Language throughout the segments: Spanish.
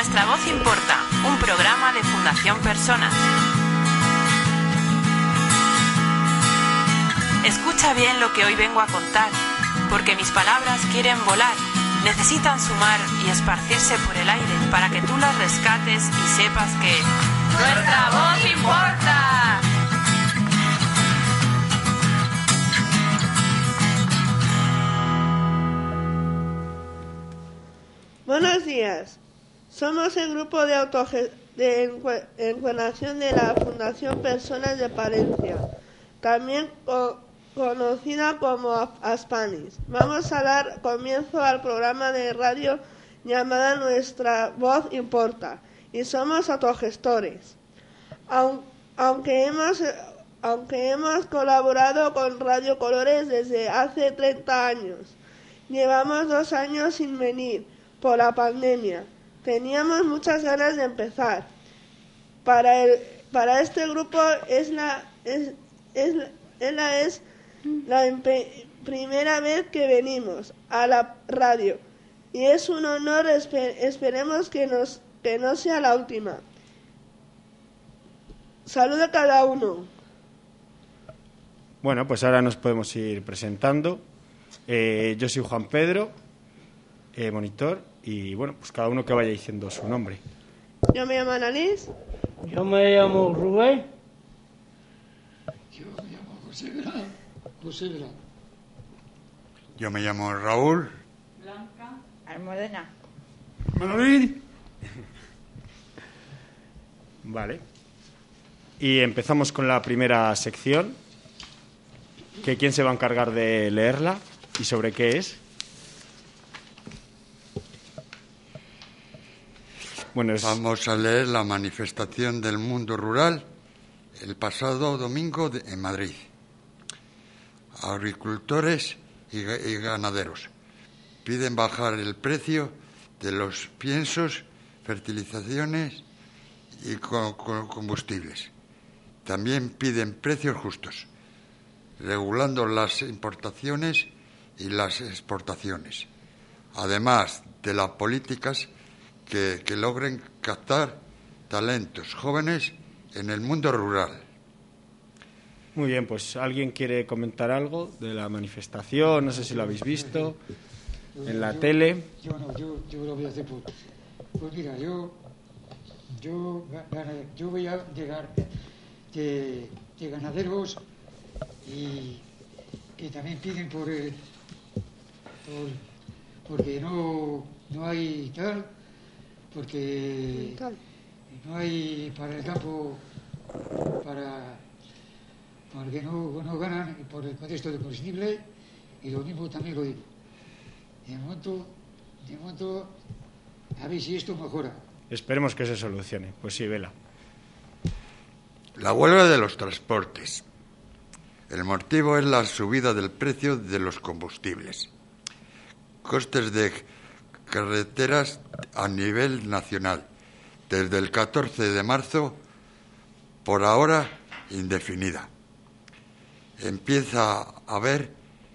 Nuestra voz importa, un programa de Fundación Personas. Escucha bien lo que hoy vengo a contar, porque mis palabras quieren volar, necesitan sumar y esparcirse por el aire para que tú las rescates y sepas que ¡nuestra voz importa! Buenos días. Somos el grupo de encuadernación de la Fundación Personas de Palencia, también conocida como Aspanis. Vamos a dar comienzo al programa de radio llamada Nuestra Voz Importa y somos autogestores. Aunque hemos colaborado con Radio Colores desde hace 30 años, llevamos 2 años sin venir por la pandemia. Teníamos muchas ganas de empezar. Para este grupo es la primera vez que venimos a la radio y es un honor. Esperemos que no sea la última. Saludo a cada uno. Bueno, pues ahora nos podemos ir presentando. Yo soy Juan Pedro, monitor, y bueno, pues cada uno que vaya diciendo su nombre. Yo me llamo Annalise. Yo me llamo Rubén. Yo me llamo José Gra. Yo me llamo Raúl. Blanca. Almudena. Manuel. Vale. Y empezamos con la primera sección. ¿Quién se va a encargar de leerla y sobre qué es? Bueno, Vamos a leer la manifestación del mundo rural el pasado domingo en Madrid. Agricultores y ganaderos piden bajar el precio de los piensos, fertilizaciones y combustibles. También piden precios justos, regulando las importaciones y las exportaciones, además de las políticas que logren captar talentos jóvenes en el mundo rural. Muy bien, pues ¿alguien quiere comentar algo de la manifestación? No sé si lo habéis visto en la tele. Yo lo voy a hacer pues mira, yo voy a llegar de ganaderos y que también piden porque no hay tal, porque no hay para el campo, porque no ganan por el contexto de combustible, y lo mismo también lo digo. De momento, a ver si esto mejora. Esperemos que se solucione. Pues sí, vela. La huelga de los transportes. El motivo es la subida del precio de los combustibles. Costes de carreteras a nivel nacional, desde el 14 de marzo, por ahora indefinida. Empieza a haber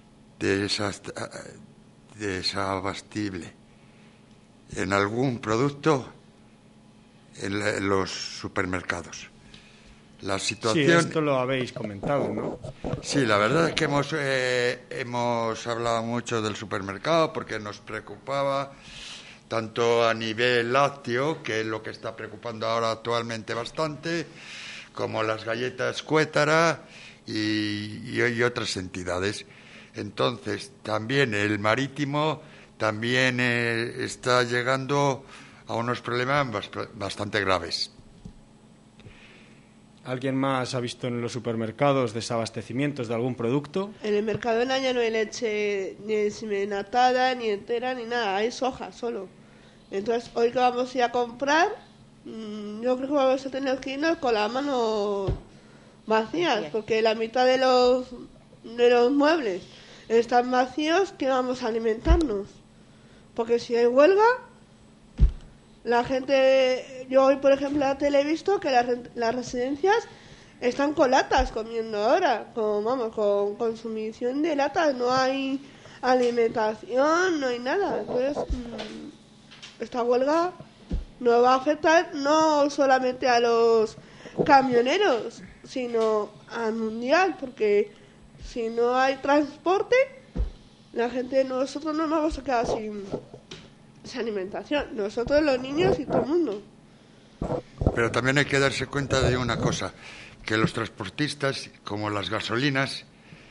desabastible en algún producto en los supermercados. La situación... Sí, esto lo habéis comentado, ¿no? Sí, la verdad es que hemos hablado mucho del supermercado porque nos preocupaba tanto a nivel lácteo, que es lo que está preocupando ahora actualmente bastante, como las galletas Cuétara y otras entidades. Entonces, también el marítimo también está llegando a unos problemas bastante graves. ¿Alguien más ha visto en los supermercados desabastecimientos de algún producto? En el Mercadona ya no hay leche ni deshidratada, ni entera, ni nada. Hay soja solo. Entonces, hoy que vamos a ir a comprar, yo creo que vamos a tener que irnos con las manos vacías, porque la mitad de los muebles están vacíos. ¿Qué vamos a alimentarnos? Porque si hay huelga, la gente... Yo hoy, por ejemplo, en la tele he visto que las residencias están con latas comiendo ahora, con consumición de latas. No hay alimentación, no hay nada. Entonces, esta huelga nos va a afectar no solamente a los camioneros, sino al mundial, porque si no hay transporte, la gente, nosotros nos vamos a quedar sin alimentación, nosotros los niños y todo el mundo. Pero también hay que darse cuenta de una cosa, que los transportistas, como las gasolinas,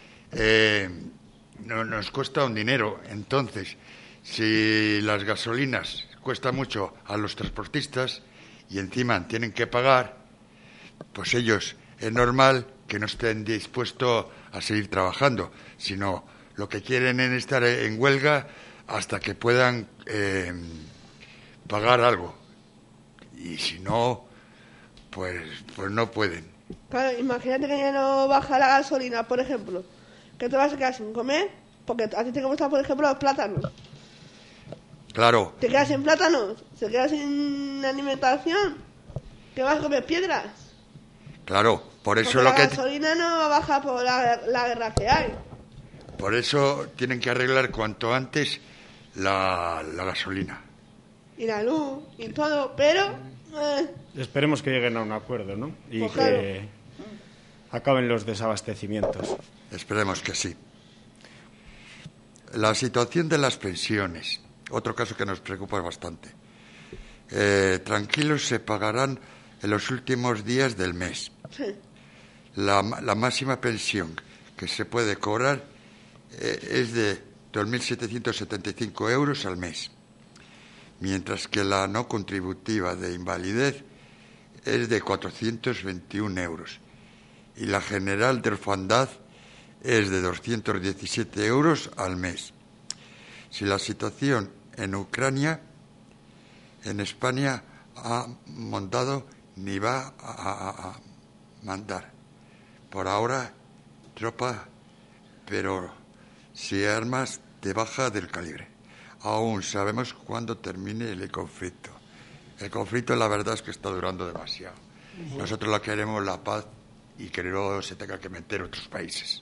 nos cuesta un dinero. Entonces, si las gasolinas cuestan mucho a los transportistas y encima tienen que pagar, pues ellos es normal que no estén dispuestos a seguir trabajando, sino lo que quieren es estar en huelga hasta que puedan pagar algo. Y si no, pues no pueden. Claro, imagínate que ya no baja la gasolina, por ejemplo, que te vas a quedar sin comer, porque a ti te gustan, por ejemplo, los plátanos. Claro. Te quedas sin plátanos, te quedas sin alimentación, ¿qué vas a comer? Piedras. Claro, por eso porque lo la que gasolina no va a bajar por la guerra que hay. por eso tienen que arreglar cuanto antes la gasolina. Y la luz, y todo, pero... Esperemos que lleguen a un acuerdo, ¿no? Y Pues que acaben los desabastecimientos. Esperemos que sí. La situación de las pensiones, otro caso que nos preocupa bastante. Tranquilos, se pagarán en los últimos días del mes. Sí. La máxima pensión que se puede cobrar es de 2.775 euros al mes, mientras que la no contributiva de invalidez es de 421 euros y la general de orfandad es de 217 euros al mes. Si la situación en Ucrania, en España ha montado ni va a mandar por ahora tropa, pero si armas de baja del calibre. Aún sabemos cuándo termine el conflicto. El conflicto, la verdad, es que está durando demasiado. Nosotros la queremos la paz y que no se tenga que meter otros países.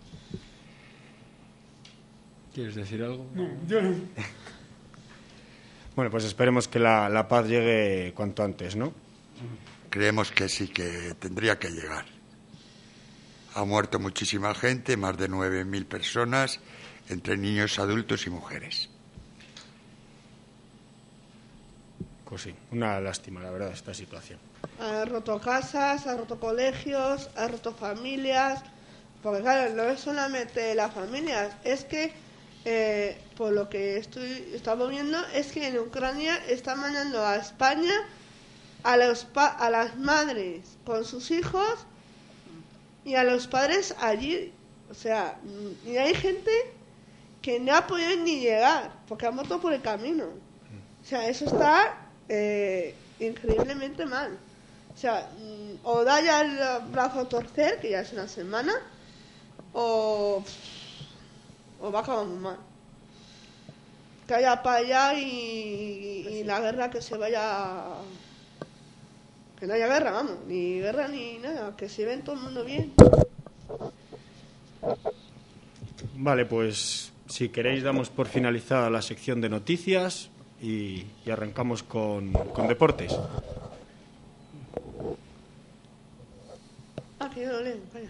¿Quieres decir algo? No, yo no. Bueno, pues esperemos que la paz llegue cuanto antes, ¿no? Creemos que sí, que tendría que llegar. Ha muerto muchísima gente, más de 9.000 personas, entre niños, adultos y mujeres. Pues sí, una lástima, la verdad, esta situación. Ha roto casas, ha roto colegios, ha roto familias, porque claro, no es solamente las familias, es que por lo que estamos viendo es que en Ucrania están mandando a España a las madres con sus hijos y a los padres allí, o sea, y hay gente que no ha podido ni llegar porque ha muerto por el camino. O sea, eso está increíblemente mal. O sea, o da ya el brazo a torcer, que ya es una semana, o va a acabar muy mal. Que haya para allá y la guerra que se vaya... Que no haya guerra, vamos, ni guerra ni nada, que se ven todo el mundo bien. Vale, pues si queréis damos por finalizada la sección de noticias y arrancamos con deportes. Ah, que yo lo leo, calla.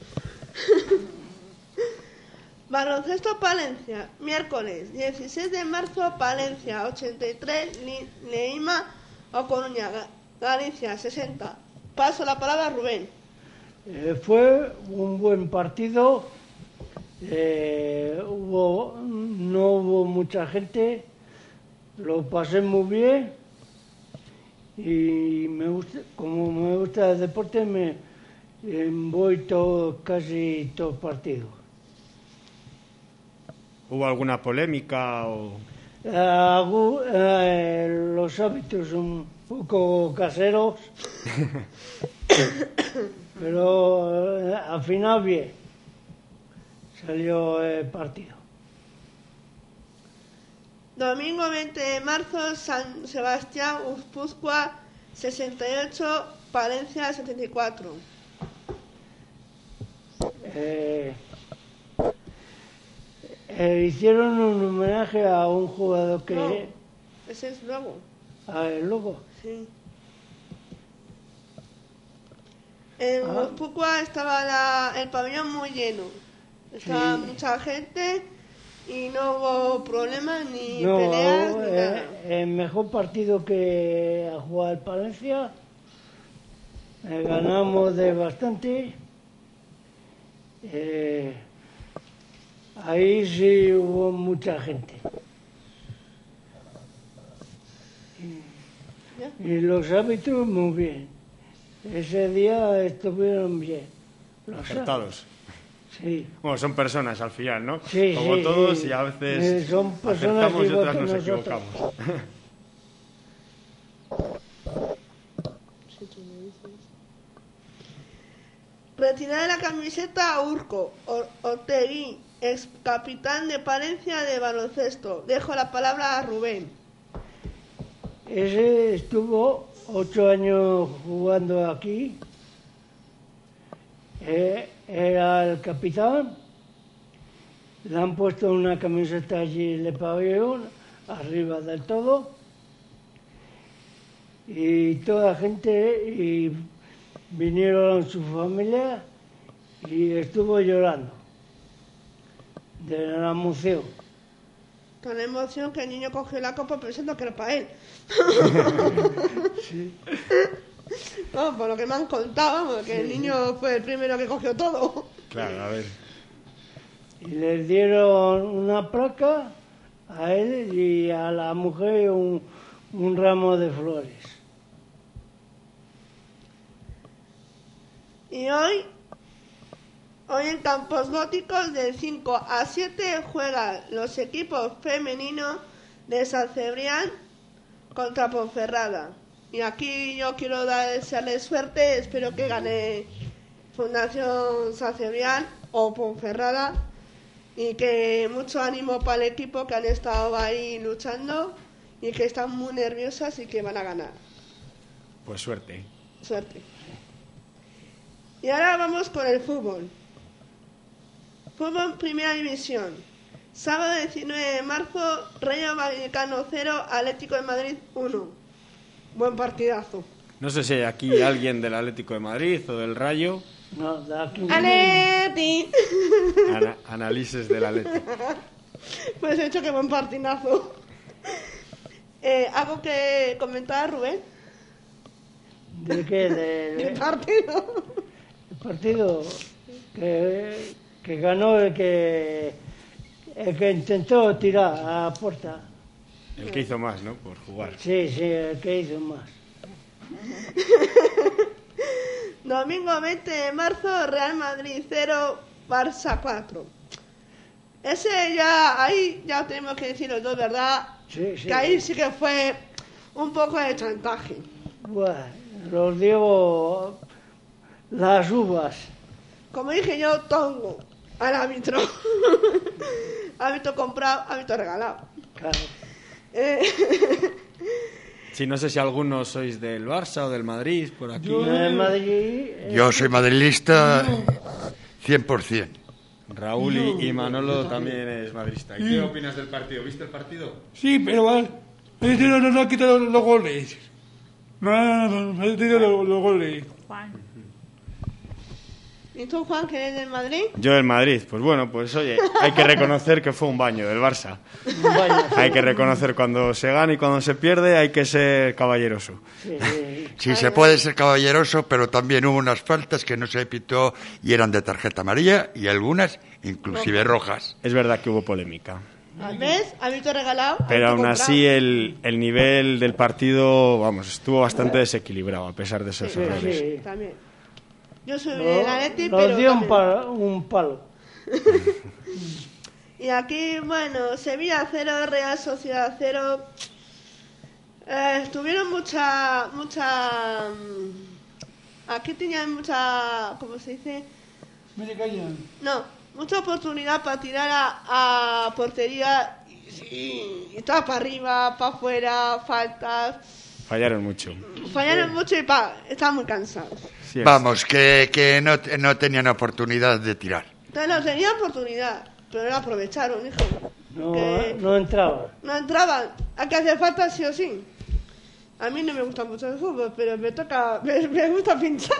Baloncesto Palencia, miércoles 16 de marzo, Palencia 83, Leima o Coruña, Galicia 60. Paso la palabra a Rubén. Fue un buen partido, no hubo mucha gente, lo pasé muy bien y como me gusta el deporte voy casi todo partido. ¿Hubo alguna polémica o...? Los hábitos son un poco caseros, pero al final bien, salió el partido. Domingo 20 de marzo, San Sebastián, Guipúzcoa 68, Palencia 74. Hicieron un homenaje a un jugador que... No, ese es luego. Luego. Sí. En Guipúzcoa estaba el pabellón muy lleno. Estaba mucha gente y no hubo problemas ni peleas ni nada. El mejor partido que ha jugado el Palencia, ganamos de bastante. Ahí sí hubo mucha gente. Y los árbitros muy bien. Ese día estuvieron bien. Acertados. Sí. Bueno, son personas al final, ¿no? Sí, como sí, todos, sí. y a veces Son personas acertamos y igual otras que nos nosotros. equivocamos. Retirar la camiseta a Urco Ortegui, ex capitán de Palencia de baloncesto. Dejo la palabra a Rubén. Ese estuvo 8 años jugando aquí. Era el capitán. Le han puesto una camiseta allí en el pabellón, arriba del todo. Y toda la gente, y vinieron su familia y estuvo llorando de la emoción. Con emoción que el niño cogió la copa pensando que era para él. Sí. No, por lo que me han contado, vamos, que el niño fue el primero que cogió todo. Claro, a ver. Y les dieron una placa a él y a la mujer un ramo de flores. Y hoy en Campos Góticos del 5 a 7 juegan los equipos femeninos de San Cebrián contra Ponferrada. Y aquí yo quiero desearles suerte, espero que gane Fundación San Cebrián o Ponferrada y que mucho ánimo para el equipo que han estado ahí luchando y que están muy nerviosas y que van a ganar. Pues suerte. Suerte. Y ahora vamos con el fútbol. Fútbol Primera División. Sábado 19 de marzo, Rayo Vallecano 0, Atlético de Madrid 1. Buen partidazo. No sé si hay aquí alguien del Atlético de Madrid o del Rayo. No, de aquí. ¡Aleti! Análisis del Atlético. Pues he hecho que buen partidazo. ¿Algo que comentar, Rubén? ¿De qué? ¿El partido? El partido que ganó el que intentó tirar a la puerta. El que hizo más, ¿no? Por jugar. Sí, el que hizo más. Domingo 20 de marzo, Real Madrid 0, Barça 4. Ahí ya tenemos que decir los dos, ¿verdad? Sí. Que ahí sí que fue un poco de chantaje. Bueno, los dio las uvas. Como dije yo, tongo al árbitro. Árbitro comprado, árbitro regalado. Claro. Sí, no sé si algunos sois del Barça o del Madrid, por aquí. Yo soy madridista 100%. Raúl y Manolo también es madridista. ¿Y qué opinas del partido? ¿Viste el partido? Sí, pero no ha quitado los goles. No ha quitado los goles. Juan. ¿Y tú, Juan, que eres del Madrid? Yo del Madrid. Pues bueno, pues oye, hay que reconocer que fue un baño del Barça. Hay que reconocer cuando se gana y cuando se pierde, hay que ser caballeroso. Sí, se puede ser caballeroso, pero también hubo unas faltas que no se pitó y eran de tarjeta amarilla y algunas inclusive rojas. Es verdad que hubo polémica. ¿Ves? Árbitro regalado. Pero aún árbitro así comprado. el nivel del partido, vamos, estuvo bastante desequilibrado a pesar de esos errores. Sí. También. Yo soy del Atleti, Nos pero dio también. un palo. Y aquí, bueno, Sevilla 0, Real Sociedad 0. Tuvieron mucha... Aquí tenían mucha... ¿Cómo se dice? Me callan. No, mucha oportunidad para tirar a portería y estaba para arriba, para afuera, faltas. Fallaron mucho. Fallaron mucho y estaban muy cansados. Sí es. Vamos, que no tenían oportunidad de tirar. Entonces no tenían oportunidad, pero no la aprovecharon, hijo. No entraba. No entraban. Hay que hacer falta sí o sí. A mí no me gusta mucho el fútbol, pero me gusta pinchar.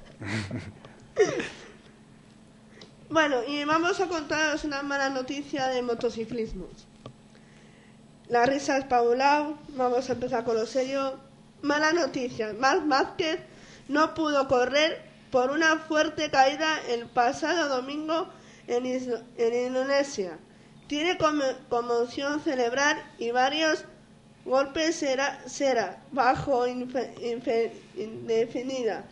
Bueno, y vamos a contaros una mala noticia de motociclismo. La risa es Paulao, vamos a empezar con lo serio. Mala noticia, Marc Márquez no pudo correr por una fuerte caída el pasado domingo en Indonesia. Tiene conmoción cerebral y varios golpes baja indefinida,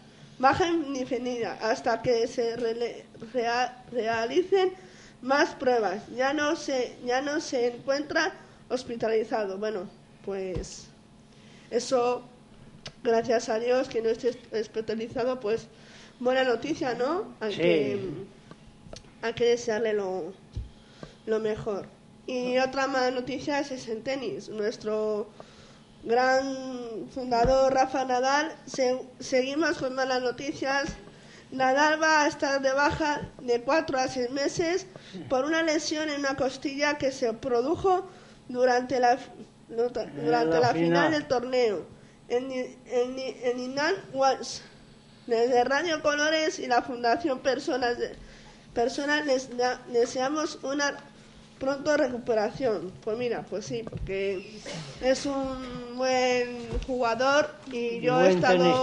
hasta que se realicen más pruebas. Ya no se encuentra hospitalizado. Bueno, pues eso, gracias a Dios que no esté hospitalizado, pues buena noticia, ¿no? Hay que desearle lo mejor. Y otra mala noticia es en tenis. Nuestro gran fundador Rafa Nadal, seguimos con malas noticias. Nadal va a estar de baja de 4 a 6 meses por una lesión en una costilla que se produjo durante la final del torneo en Indian Wells. Desde Radio Colores y la Fundación Personas les deseamos una pronto recuperación. Pues mira, pues sí, porque es un buen jugador y yo he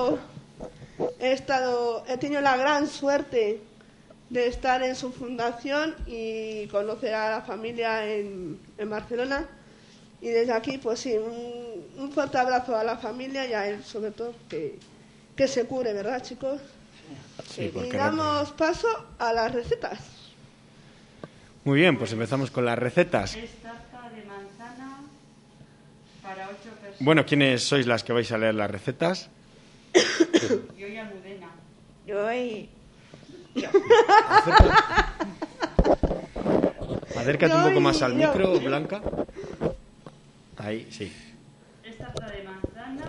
tenido la gran suerte de estar en su fundación y conocer a la familia en Barcelona. Y desde aquí, pues sí, un fuerte abrazo a la familia y a él, sobre todo, que se cure, ¿verdad, chicos? Sí, y damos paso a las recetas. Muy bien, pues empezamos con las recetas. Es tarta de manzana para 8 personas. Bueno, ¿quiénes sois las que vais a leer las recetas? Yo y Almudena. Acércate un poco más al micro, Blanca. Ahí, sí. Es tarta de manzana,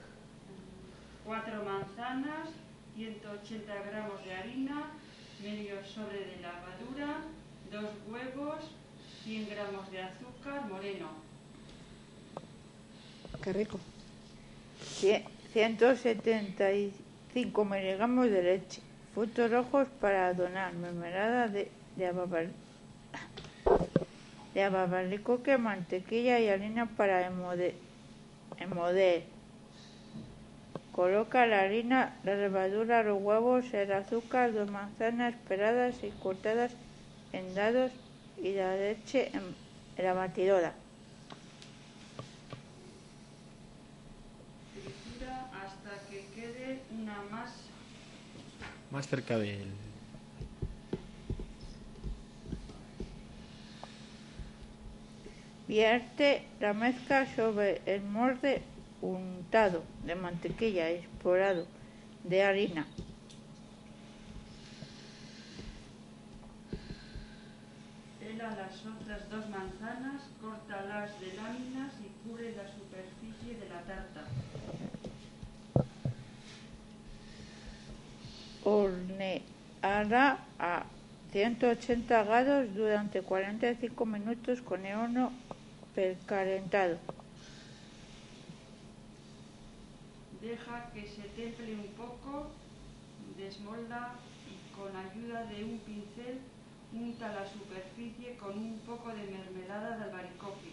4 manzanas, 180 gramos de harina, medio sobre de levadura, 2 huevos, 100 gramos de azúcar moreno. Qué rico. 175 miligramos de leche, frutos rojos para donar, mermelada de albaricoque, mantequilla y harina para emmoder. Coloca la harina, la levadura, los huevos, el azúcar, 2 manzanas peladas y cortadas en dados y la leche en la batidora. Tritura hasta que quede una masa. Más cerca de él. Vierte la mezcla sobre el molde untado de mantequilla explorado de harina. Pela las otras 2 manzanas, córtalas de láminas y cubre la superficie de la tarta. Horneará a 180 grados durante 45 minutos con el horno precalentado. Deja que se temple un poco, desmolda y con ayuda de un pincel unta la superficie con un poco de mermelada de albaricoque.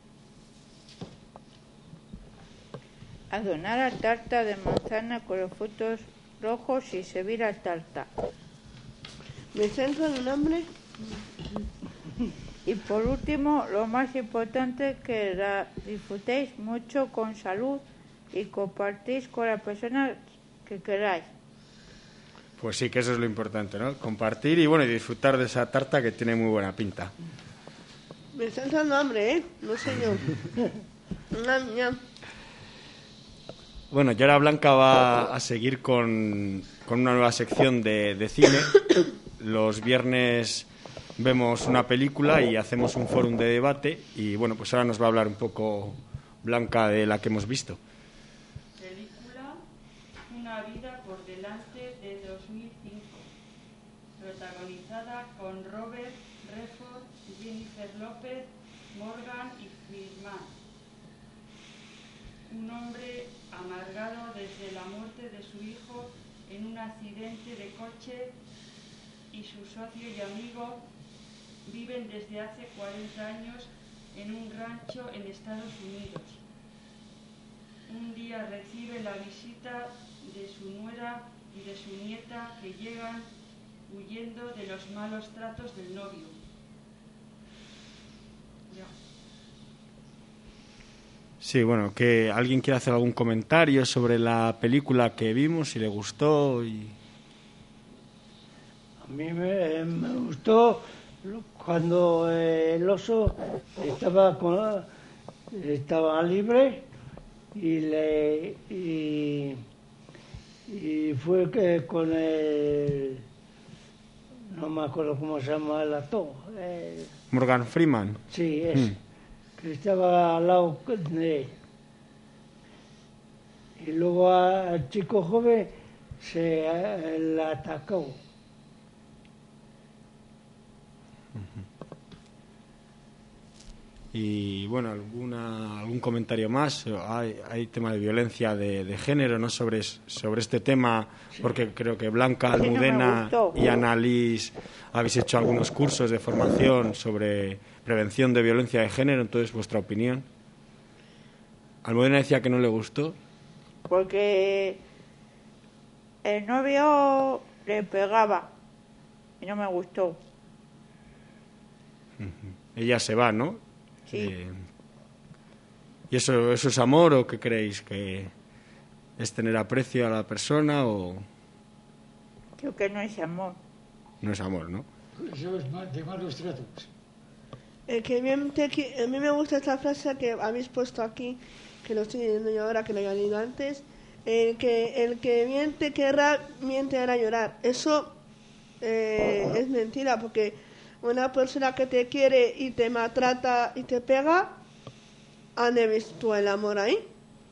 Adornar la tarta de manzana con los frutos rojos y servir la tarta. ¿Me centro en un hambre? Y por último, lo más importante, que la disfrutéis mucho con salud y compartís con las personas que queráis. Pues sí, que eso es lo importante, ¿no? Compartir y bueno, y disfrutar de esa tarta que tiene muy buena pinta. Me está entrando hambre, ¿eh? No sé yo. Bueno, y ahora Blanca va a seguir con una nueva sección de cine. Los viernes vemos una película y hacemos un fórum de debate. Y bueno, pues ahora nos va a hablar un poco Blanca de la que hemos visto. Película Una vida por delante de 2005, protagonizada con Robert Redford, Jennifer López, Morgan y Freeman. Un hombre amargado desde la muerte de su hijo en un accidente de coche y su socio y amigo viven desde hace 40 años en un rancho en Estados Unidos. Un día recibe la visita de su nuera y de su nieta que llegan huyendo de los malos tratos del novio. Ya. Sí, bueno, que alguien quiere hacer algún comentario sobre la película que vimos, si le gustó y... A mí me gustó cuando el oso estaba libre y fue que con el... no me acuerdo cómo se llama el actor. Morgan Freeman. Sí, es. Que estaba al lado de él. Y luego al chico joven le atacó. Y bueno, algún comentario más. Hay tema de violencia de género, ¿no? Sobre este tema, porque creo que Blanca, Almudena y Annalise habéis hecho algunos cursos de formación sobre prevención de violencia de género. Entonces, vuestra opinión. Almudena decía que no le gustó. Porque el novio le pegaba y no me gustó. Ella se va, ¿no? Sí. ¿Y eso es amor o qué creéis? ¿Que es tener aprecio a la persona o...? Creo que no es amor. No es amor, ¿no? Eso es de malos tratos. A mí me gusta esta frase que habéis puesto aquí, que lo estoy leyendo yo ahora, que lo había leído antes. El que miente querrá, miente hará llorar. Eso es mentira, porque una persona que te quiere y te maltrata y te pega, ¿dónde ves tú el amor ahí?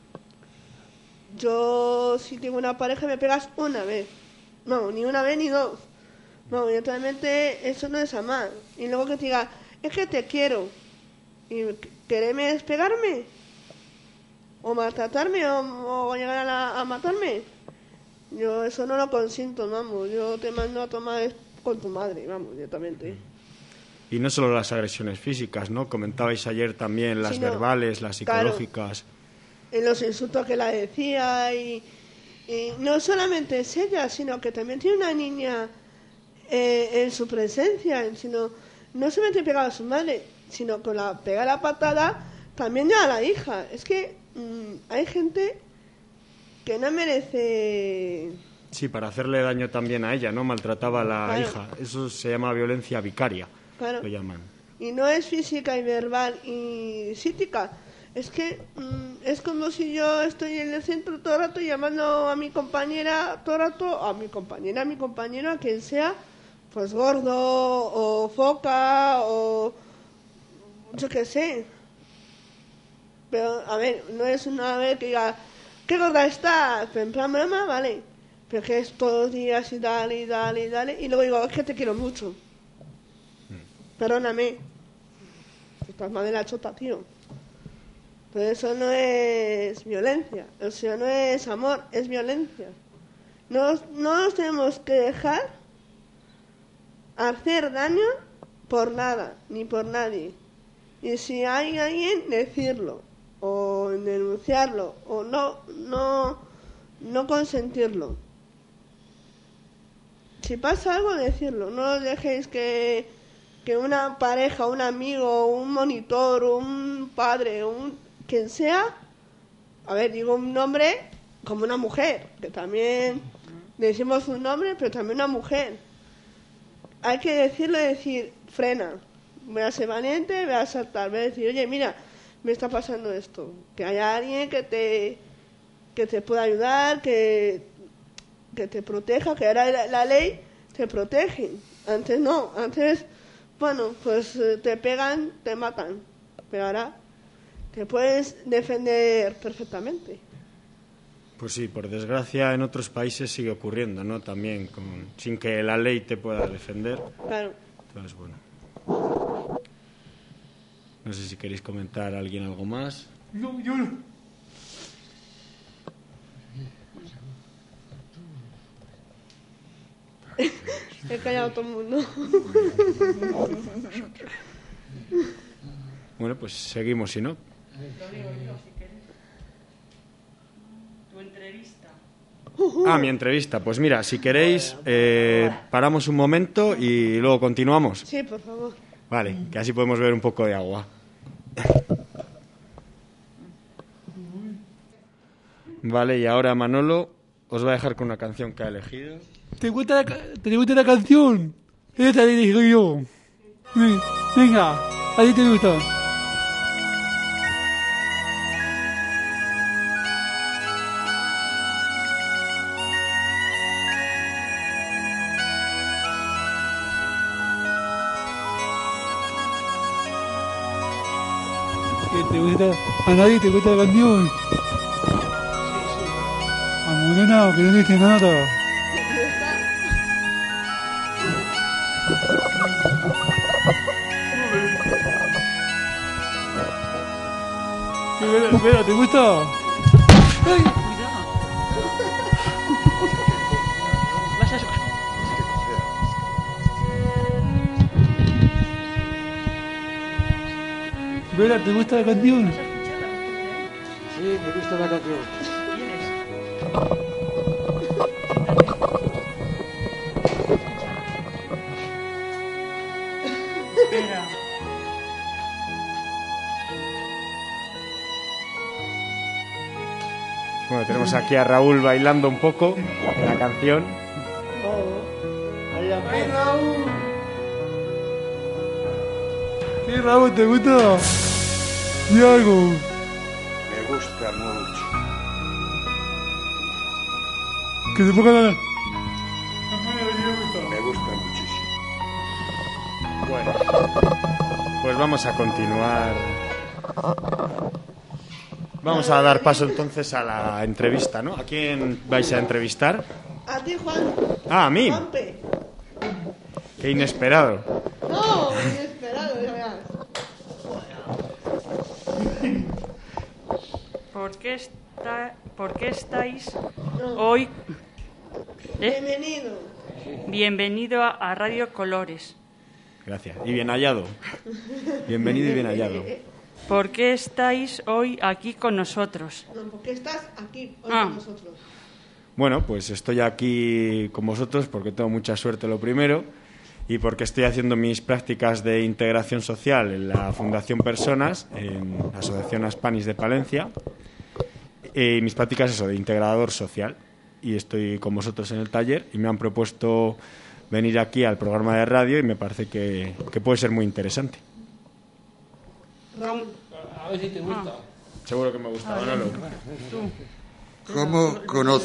Yo, si tengo una pareja, me pegas una vez. No, ni una vez ni dos. No, evidentemente eso no es amar. Y luego que te diga, es que te quiero. ¿Y quererme es pegarme? ¿O maltratarme? ¿O llegar a matarme? Yo eso no lo consiento, vamos. Yo te mando a tomar con tu madre, vamos, directamente. Y no solo las agresiones físicas, ¿no? Comentabais ayer también las verbales, las psicológicas. Claro, los insultos que la decía y no solamente es ella, sino que también tiene una niña en su presencia, sino no solamente pegaba a su madre, sino con la pega la patada también ya a la hija. Es que hay gente que no merece... Sí, para hacerle daño también a ella, ¿no? Maltrataba a la hija. Eso se llama violencia vicaria, lo llaman. Y no es física y verbal y psíquica. Es que es como si yo estoy en el centro todo el rato llamando a mi compañera, todo el rato, a mi compañero, a quien sea, pues gordo, o foca, o yo qué sé. Pero, a ver, no es una vez que diga, ¿qué gorda estás? Pero en plan broma, vale. Pero que es todos los días y dale, y dale, y dale. Y luego digo, es que te quiero mucho. Perdóname. Estás mal de la chota, tío. Pero eso no es violencia. O sea, no es amor, es violencia. No nos tenemos que dejar hacer daño por nada, ni por nadie. Y si hay alguien, decirlo, o denunciarlo, o no consentirlo. Si pasa algo, decirlo. No dejéis que una pareja, un amigo, un monitor, un padre, quien sea, a ver, digo un nombre como una mujer, que también decimos un nombre, pero también una mujer. Hay que decirlo y decir, frena, voy a ser valiente, voy a saltar, voy a decir, oye, mira, me está pasando esto, que haya alguien que te pueda ayudar, que te proteja, que ahora la ley te protege. Antes no, antes, bueno, pues te pegan, te matan, pero ahora te puedes defender perfectamente. Pues sí, por desgracia en otros países sigue ocurriendo, ¿no? También sin que la ley te pueda defender. Claro. Entonces, bueno. No sé si queréis comentar a alguien algo más. No, yo no. He callado a todo el mundo. Bueno, pues seguimos, si no. Lo digo yo, si quieres. Tu entrevista. Ah, mi entrevista. Pues mira, si queréis, paramos un momento y luego continuamos. Sí, por favor. Vale, que así podemos ver un poco de agua. Vale, y ahora Manolo os va a dejar con una canción que ha elegido. ¿Te gusta la canción? Esta la digo yo. Venga, a ti te gusta. ¿Te gusta? ¿A nadie te gusta la canción? A Morena, que no dice nada. Espera, ¿te gusta? Ay. Vas a... Vera, ¿te gusta la canción? Sí, me gusta la canción. Espera. Bueno, tenemos aquí a Raúl bailando un poco la canción. ¡Ay, Raúl! Sí, Raúl, ¿te gusta? ¿Y algo? Me gusta mucho. Que se ponga la... Me gusta muchísimo. Bueno, pues vamos a continuar. Vamos a dar paso entonces a la entrevista, ¿no? ¿A quién vais a entrevistar? A ti, Juan. Ah, a mí. Juanpe. Qué inesperado. No, inesperado, ya verás. ¿Por qué estáis No. hoy? Bienvenido. Bienvenido a Radio Colores. Gracias. Y bien hallado. Bienvenido y bien hallado. ¿Por qué estáis hoy aquí con nosotros? No, porque estás aquí hoy Ah. con nosotros. Bueno, pues estoy aquí con vosotros porque tengo mucha suerte, lo primero, y porque estoy haciendo mis prácticas de integración social en la Fundación Personas, en la Asociación Aspanis de Palencia, y mis prácticas eso, de integrador social. Y estoy con vosotros en el taller y me han propuesto venir aquí al programa de radio y me parece que puede ser muy interesante. Raúl. A ver si te gusta. Seguro que me gusta, Manolo. ¿Cómo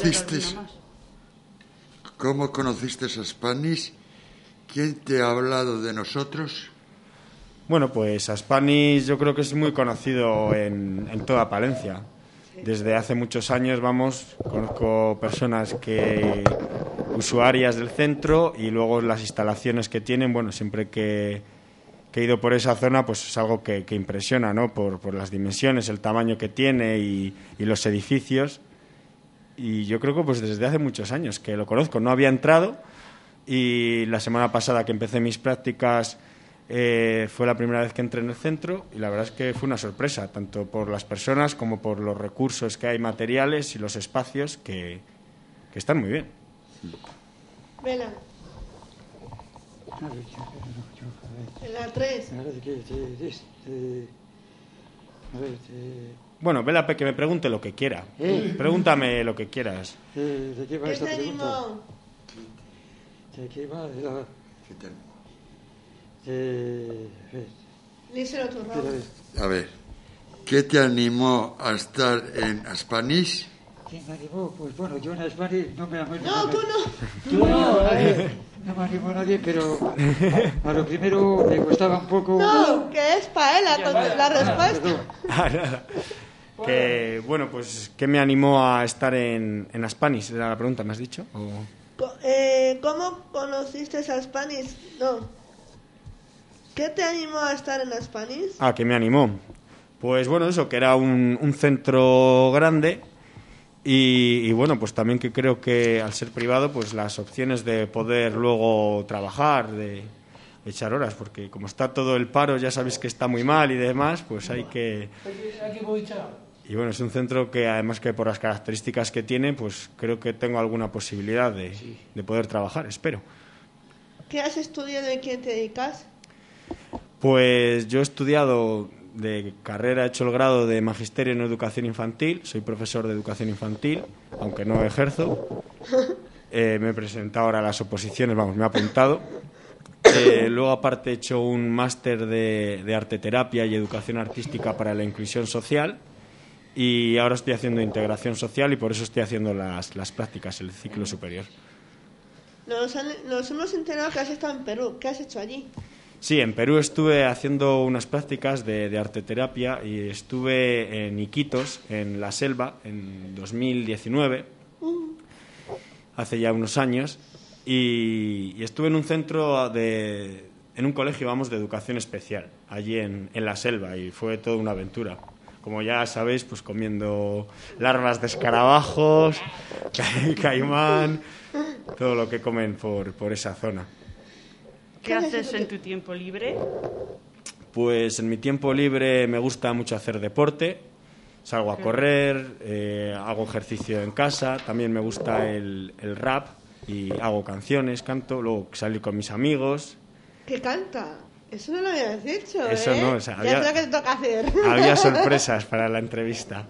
conociste a Spanish? ¿Quién te ha hablado de nosotros? Bueno, pues Aspanis yo creo que es muy conocido en toda Palencia. Desde hace muchos años, conozco personas usuarias del centro y luego las instalaciones que tienen, bueno, siempre que he ido por esa zona, pues es algo que impresiona, ¿no? Por las dimensiones, el tamaño que tiene y los edificios. Y yo creo que pues desde hace muchos años que lo conozco. No había entrado y la semana pasada que empecé mis prácticas fue la primera vez que entré en el centro y la verdad es que fue una sorpresa, tanto por las personas como por los recursos que hay materiales y los espacios que están muy bien. Vela. En la 3. Bueno, Vela, que me pregunte lo que quiera. Pregúntame lo que quieras. ¿De qué va ¿Qué esta te pregunta? animó? ¿De qué va? Díselo tú, Raúl. A ver, ¿qué te animó a estar en Spanish? ¿Quién me animó? Pues bueno, yo en Spanish no me animó. No, tú no. Tú no, no me animó nadie, pero a lo primero me costaba un poco. No, que es para él la respuesta. Perdón. Que, bueno, pues, ¿qué me animó a estar en Aspanis? Era la pregunta, ¿me has dicho? ¿O? ¿Cómo conociste a Spanish? No. ¿Qué te animó a estar en Spanish? Ah, ¿qué me animó? Pues bueno, eso, que era un centro grande Y bueno, pues también que creo que al ser privado, pues las opciones de poder luego trabajar, de echar horas, porque como está todo el paro, ya sabéis que está muy mal y demás, pues hay que... Y bueno, es un centro que además que por las características que tiene, pues creo que tengo alguna posibilidad de poder trabajar, espero. ¿Qué has estudiado y a quién te dedicas? Pues yo he estudiado de carrera, he hecho el grado de Magisterio en Educación Infantil, soy profesor de Educación Infantil, aunque no ejerzo. Me he presentado ahora a las oposiciones, vamos, me he apuntado. Luego aparte he hecho un máster de arteterapia y educación artística para la inclusión social y ahora estoy haciendo integración social y por eso estoy haciendo las prácticas, el ciclo superior. Nos hemos enterado que has estado en Perú. ¿Qué has hecho allí? Sí, en Perú estuve haciendo unas prácticas de arteterapia y estuve en Iquitos, en la selva, en 2019, hace ya unos años, y estuve en un centro en un colegio, vamos, de educación especial, allí en la selva, y fue toda una aventura. Como ya sabéis, pues comiendo larvas de escarabajos, caimán, todo lo que comen por esa zona. ¿Qué haces en tu tiempo libre? Pues en mi tiempo libre me gusta mucho hacer deporte, salgo a correr, hago ejercicio en casa, también me gusta el rap y hago canciones, canto, luego salir con mis amigos. ¿Qué canta? Eso no lo habías dicho, Eso ¿eh? no, o sea, ya es lo que te toca hacer. Había sorpresas para la entrevista.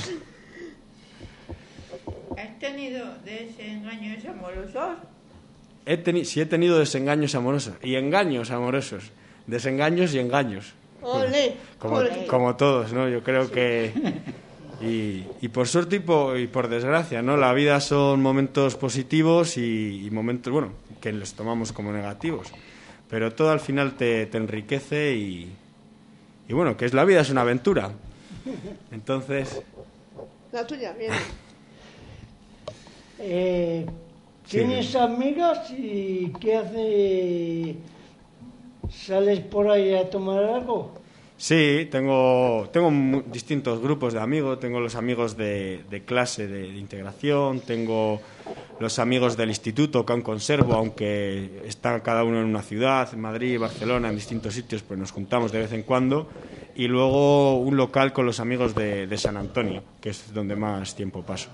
¿Has tenido desengaños amorosos? Sí, he tenido desengaños amorosos y engaños amorosos, desengaños y engaños. Ole, como todos, ¿no? Yo creo que y por suerte y por desgracia, ¿no? La vida son momentos positivos y momentos, bueno, que los tomamos como negativos, pero todo al final te enriquece y bueno, que la vida es una aventura. Entonces, la tuya, bien. ¿Tienes amigas y qué hace? ¿Sales por ahí a tomar algo? Sí, tengo distintos grupos de amigos. Tengo los amigos de clase de integración, tengo los amigos del instituto que aún conservo, aunque están cada uno en una ciudad, en Madrid, Barcelona, en distintos sitios, pues nos juntamos de vez en cuando. Y luego un local con los amigos de San Antonio, que es donde más tiempo paso.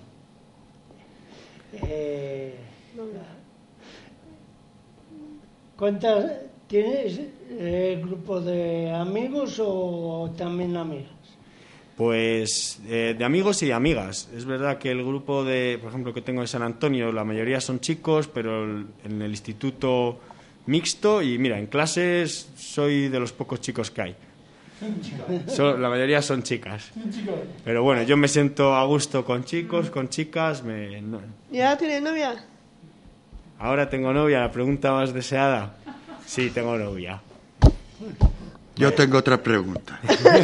¿Cuántas tienes? ¿Grupo de amigos o también amigas? Pues de amigos y de amigas. Es verdad que el grupo por ejemplo, que tengo de San Antonio, la mayoría son chicos, pero en el instituto mixto y mira, en clases soy de los pocos chicos que hay. La mayoría son chicas. Pero bueno, yo me siento a gusto con chicos, con chicas. ¿Y ahora tienes novia? Ahora tengo novia, la pregunta más deseada. Sí, tengo novia. Yo tengo otra pregunta.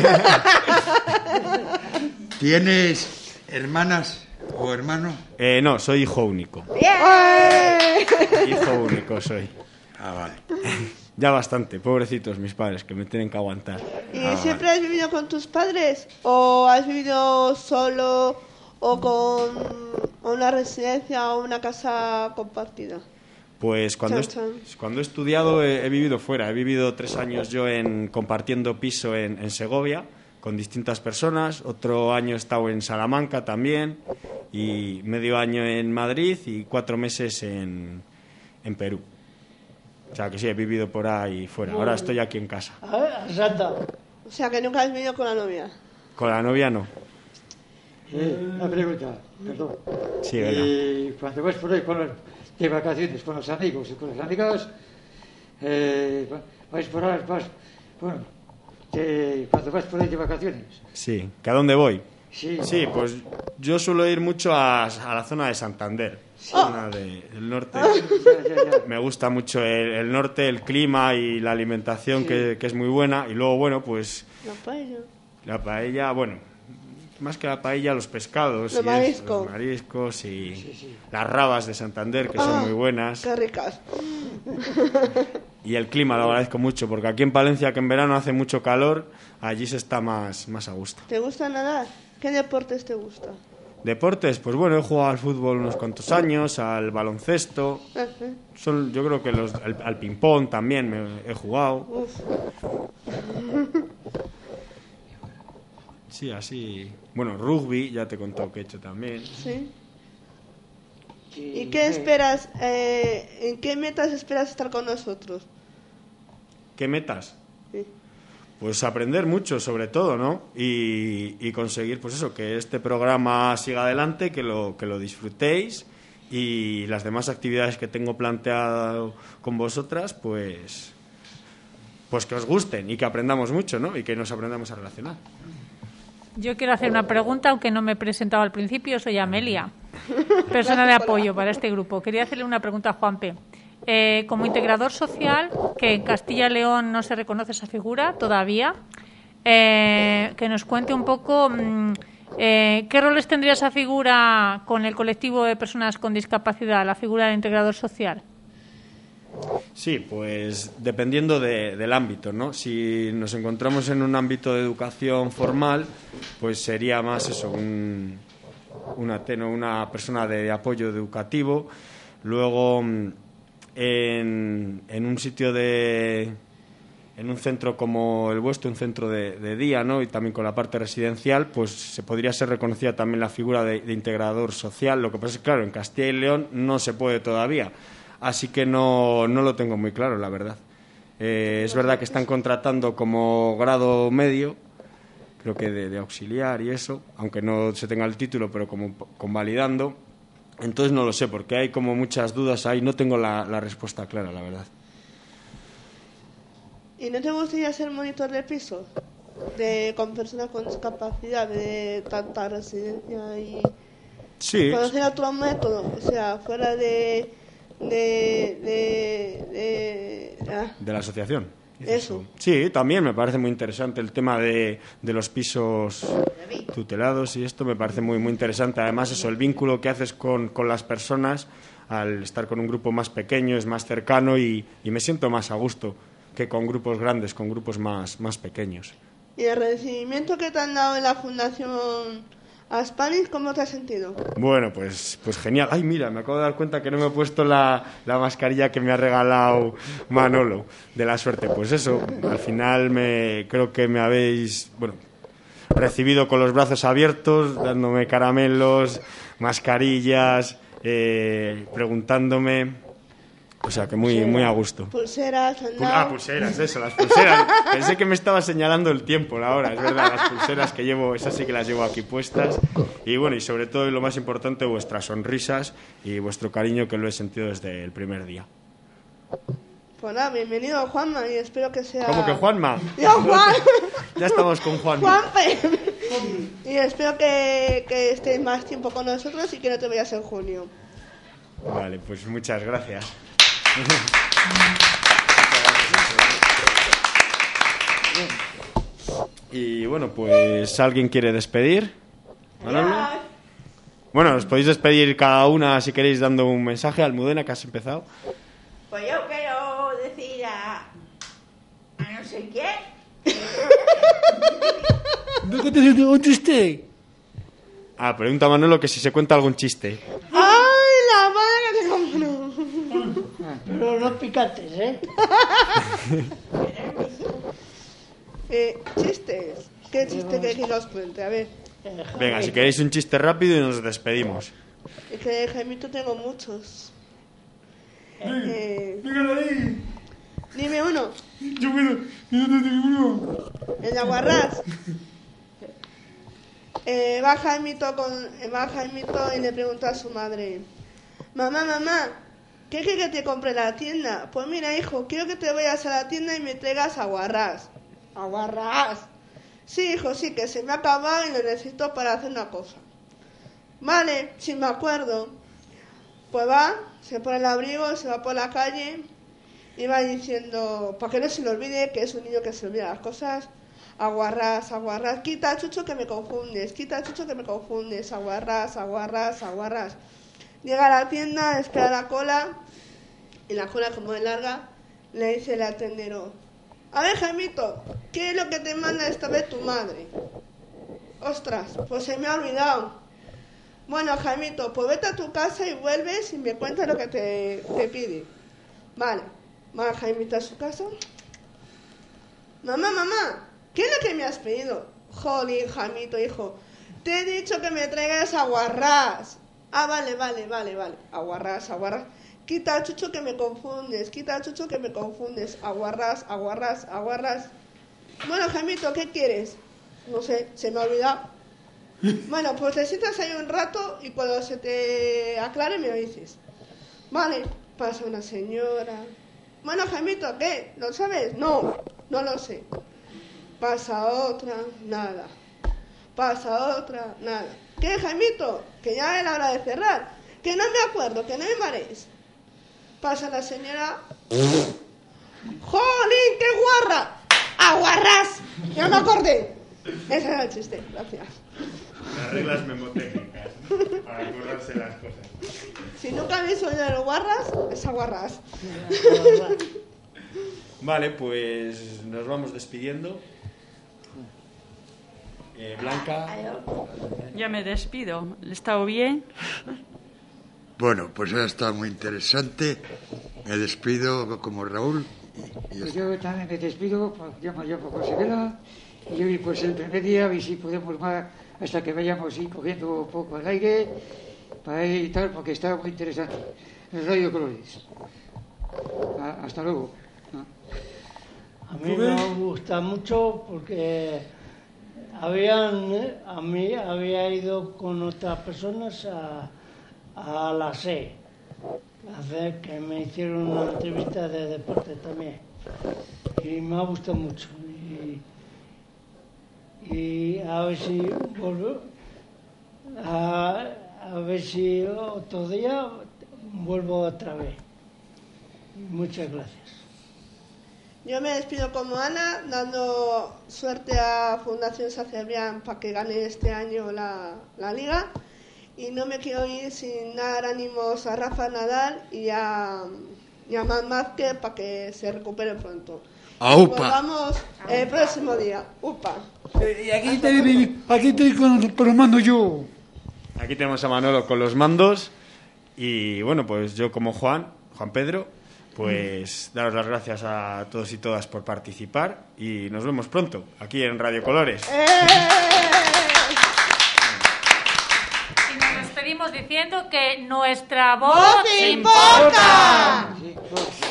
¿Tienes hermanas o hermano? No, soy hijo único. Hijo único soy. Vale. Ya bastante, pobrecitos mis padres, que me tienen que aguantar. ¿Y siempre has vivido con tus padres? ¿O has vivido solo o con una residencia o una casa compartida? Pues cuando he estudiado he vivido fuera. He vivido 3 años yo compartiendo piso en Segovia con distintas personas. Otro año he estado en Salamanca también y medio año en Madrid y 4 meses en Perú. O sea que sí, he vivido por ahí fuera. Ahora estoy aquí en casa. O sea que nunca has vivido con la novia. Con la novia no. Una pregunta, perdón. Sí, ¿verdad? Cuando vas por ahí de vacaciones con los amigos y con las amigas, vais por ahí, cuando vas por ahí de vacaciones. Sí, ¿que a dónde voy? Sí, pues yo suelo ir mucho a la zona de Santander, zona del norte. Ya. Me gusta mucho el norte, el clima y la alimentación que es muy buena. Y luego, bueno, pues la paella, bueno, más que la paella, los pescados, los mariscos y las rabas de Santander, que son muy buenas. ¡Qué ricas! Y el clima lo agradezco mucho, porque aquí en Palencia, que en verano hace mucho calor, allí se está más a gusto. ¿Te gusta nadar? ¿Qué deportes te gustan? Deportes, pues bueno, he jugado al fútbol unos cuantos años, al baloncesto, yo creo que al ping-pong también he jugado. Uf. Sí, así. Bueno, rugby, ya te he contado que he hecho también. Sí. ¿Y qué esperas? ¿En qué metas esperas estar con nosotros? ¿Qué metas? Sí. Pues aprender mucho, sobre todo, ¿no? Y conseguir, pues eso, que este programa siga adelante, que lo disfrutéis y las demás actividades que tengo planteado con vosotras, pues que os gusten y que aprendamos mucho, ¿no? Y que nos aprendamos a relacionar. Yo quiero hacer una pregunta, aunque no me he presentado al principio. Soy Amelia, persona de apoyo para este grupo. Quería hacerle una pregunta a Juanpe. Como integrador social, que en Castilla y León no se reconoce esa figura todavía, que nos cuente un poco qué roles tendría esa figura con el colectivo de personas con discapacidad, la figura del integrador social. Sí, pues dependiendo del ámbito, ¿no? Si nos encontramos en un ámbito de educación formal, pues sería más eso, una persona de apoyo educativo. Luego, en un sitio en un centro como el vuestro, un centro de día, ¿no? Y también con la parte residencial, pues se podría ser reconocida también la figura de integrador social. Lo que pasa es que, claro, en Castilla y León no se puede todavía. Así que no lo tengo muy claro, la verdad. Es verdad que están contratando como grado medio, creo que de auxiliar y eso, aunque no se tenga el título, pero como convalidando. Entonces no lo sé, porque hay como muchas dudas ahí. No tengo la respuesta clara, la verdad. ¿Y no te gustaría ser monitor de pisos? Con personas con discapacidad, de tanta residencia y... Sí. Conocer otro método, o sea, fuera de la asociación. Eso. Sí, también me parece muy interesante el tema de los pisos tutelados y esto me parece muy, muy interesante. Además, eso, el vínculo que haces con las personas al estar con un grupo más pequeño es más cercano y me siento más a gusto que con grupos grandes, con grupos más pequeños. ¿Y el recibimiento que te han dado en la Fundación Spanish, cómo te has sentido? Bueno, pues genial. Ay, mira, me acabo de dar cuenta que no me he puesto la mascarilla que me ha regalado Manolo, de la suerte. Pues eso, al final creo que me habéis, recibido con los brazos abiertos, dándome caramelos, mascarillas, preguntándome. O sea, que muy a gusto. Pulseras, pulseras, eso, las pulseras. Pensé que me estaba señalando el tiempo, la hora, es verdad, las pulseras que llevo, esas sí que las llevo aquí puestas. Y bueno, y sobre todo, y lo más importante, vuestras sonrisas y vuestro cariño, que lo he sentido desde el primer día. Pues nada, bienvenido Juanma, y espero que sea... ¿Cómo que Juanma? ¡Ya, Juan! Ya estamos con Juanma. ¡Juanpe! Y espero que estés más tiempo con nosotros y que no te vayas en junio. Vale, pues muchas gracias. Y bueno, pues ¿alguien quiere despedir? ¿Manolo? Bueno, os podéis despedir cada una si queréis dando un mensaje. Almudena, que has empezado. Pues yo quiero decir a no sé quién. ¿No cuentes un chiste? Pregunta Manolo que si se cuenta algún chiste. ¡Ay, la madre que te compró! Pero no picantes, ¿eh? ¿Chistes? ¿Qué chiste que os cuente? A ver. Venga, si queréis un chiste rápido y nos despedimos. Es que de Jaimito tengo muchos. Dígalo ahí. Dime uno. Yo quiero uno. El de Aguarrás. Va Jaimito y le pregunta a su madre: mamá, ¿qué quieres que te compre en la tienda? Pues mira, hijo, quiero que te vayas a la tienda y me traigas aguarrás. ¿Aguarrás? Sí, hijo, sí, que se me ha acabado y lo necesito para hacer una cosa. Vale, sí me acuerdo. Pues va, se pone el abrigo, se va por la calle y va diciendo, para que no se le olvide, que es un niño que se olvida las cosas: aguarrás, quita chucho que me confundes, aguarrás. Llega a la tienda, espera la cola, y la cola, como es larga, le dice el atendero: a ver, Jaimito, ¿qué es lo que te manda esta vez tu madre? Ostras, pues se me ha olvidado. Bueno, Jaimito, pues vete a tu casa y vuelves y me cuentas lo que te pide. Vale, va Jaimito a su casa. Mamá, ¿qué es lo que me has pedido? Joder, Jaimito, hijo, te he dicho que me traigas aguarrás. Ah, vale. Aguarrás. Quita, Chucho, que me confundes. Aguarrás. Bueno, Jaimito, ¿qué quieres? No sé, se me ha olvidado. Bueno, pues te sientas ahí un rato y cuando se te aclare me dices. Vale, pasa una señora. Bueno, Jaimito, ¿qué? ¿Lo sabes? No lo sé. Pasa otra, nada. ¿Qué, Jaimito? Que ya es la hora de cerrar. Que no me acuerdo, que no me marees. Pasa la señora. ¡Jolín, qué guarra! ¡Aguarrás! Ya me acordé. Ese era el chiste, gracias. Las reglas memotécnicas, para acordarse las cosas. Si nunca habéis oído de guarras, es aguarrás. Vale, pues nos vamos despidiendo. Blanca. Ya me despido. ¿Le estado bien? Bueno, pues ha estado muy interesante. Me despido como Raúl. Pues yo también me despido, yo me llamo José Vela, y hoy pues el primer día, a ver si podemos más hasta que vayamos cogiendo un poco el aire, para ir y tal, porque está muy interesante. El Radio Colores. Hasta luego. A mí me gusta mucho porque a mí había ido con otras personas a la SE, a hacer que me hicieron una entrevista de deporte también. Y me ha gustado mucho. Y a ver si vuelvo, a ver si otro día vuelvo otra vez. Muchas gracias. Yo me despido como Ana, dando suerte a Fundación Sacerbián para que gane este año la liga. Y no me quiero ir sin dar ánimos a Rafa Nadal y a Man Márquez para que se recuperen pronto. ¡A UPA! Volvamos el próximo día. ¡Upa! Y aquí estoy con los mandos yo. Aquí tenemos a Manolo con los mandos. Y bueno, pues yo como Juan Pedro, pues daros las gracias a todos y todas por participar. Y nos vemos pronto aquí en Radio Colores. Y nos despedimos diciendo que nuestra voz importa.